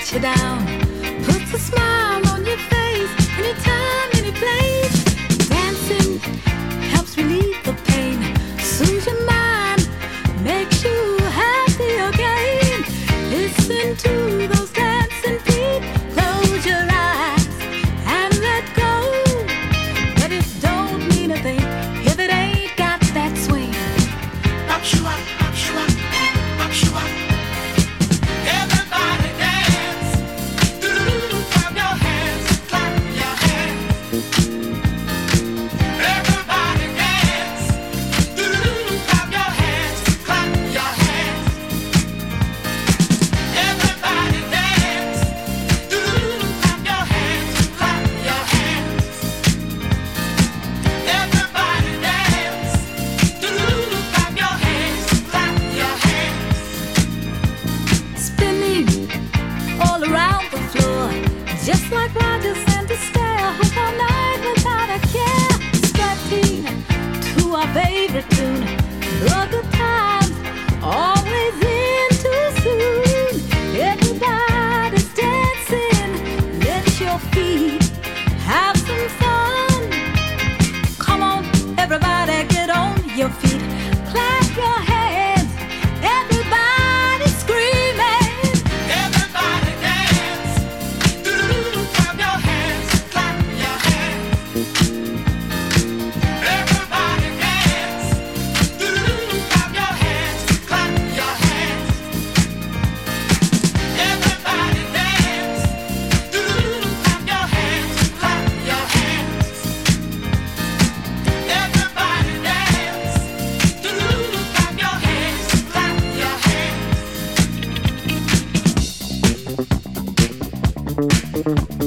lets you down, puts a smile on your face, anytime, any place. Dancing helps relieve the pain, soothes your mind, makes you happy again. Listen to those dancing feet, close your eyes and let go. But it don't mean a thing if it ain't got that swing. Up, you up, up, you up, up, you up. Everybody dance, do-do-do, clap your hands, clap your hands. Everybody dance, do-do-do, clap your hands, clap your hands. Everybody dance, do-do-do, clap your hands, clap your hands. Everybody dance, do-do-do, clap your hands, clap your hands. Spinning all around the floor, just like Roger and Astaire, hook all night without a care. Stepping to our favorite tune, the good times always in too soon. Everybody's dancing, let your feet have some fun. Come on, everybody, get on your feet, clap your hands, everybody screaming. Everybody dance, do-do-do, clap your hands, clap your hands. Everybody dance, do-do-do, clap your hands, clap your hands. Everybody dance, do-do-do, clap your hands, clap your hands. Everybody dance, do-do-do, clap your hands, clap your hands.